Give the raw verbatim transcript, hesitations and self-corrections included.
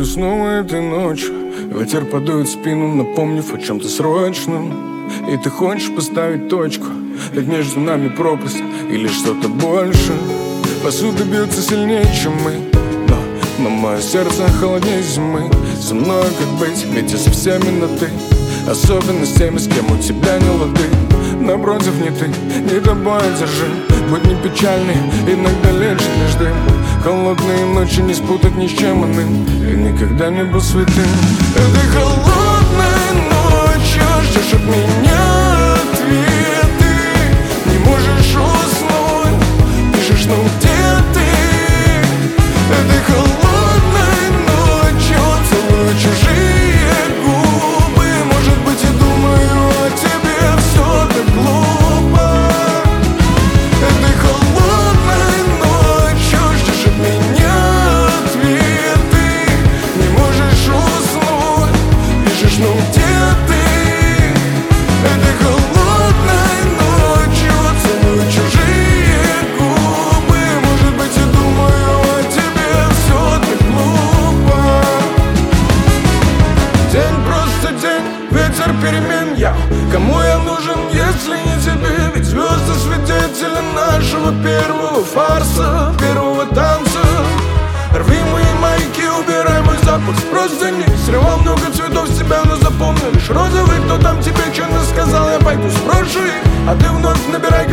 усну этой ночью. Ветер подует в спину, напомнив о чем-то срочном. И ты хочешь поставить точку, ведь между нами пропасть или что-то больше. Посуда бьется сильнее, чем мы, но, но мое сердце холоднее зимы. Со мной как быть, ведь я со всеми на ты. Особенно с теми, с кем у тебя не лады. Напротив, не ты, не тобой держи. Будь не печальный, иногда лечит лишь дым. Холодные ночи не спутать ни с чем иным. И никогда не был святым. Этой холодной ночью ждешь от меня ответы. Не можешь уснуть, пишешь, ну где ты? Этой холодной ночью целую чужие губы. Может быть, я думаю о тебе, все так глупо. Этой холодной ночью ждешь от меня ответы. Не можешь уснуть, пишешь, ну где ты? Этой холодной ночью целую чужие губы. Может быть, я думаю о тебе, все так глупо. День просто день, ветер перемен. Я кому я нужен, если не тебе? Ведь звезды свидетели нашего первого фарса, первого танца. Рви мои майки, убирай мой запах с простыни. Срывал много цветов с тебя, но запомни лишь розовый. Кто там тебе что-то сказал, я пойду спрошу их. А ты вновь набирай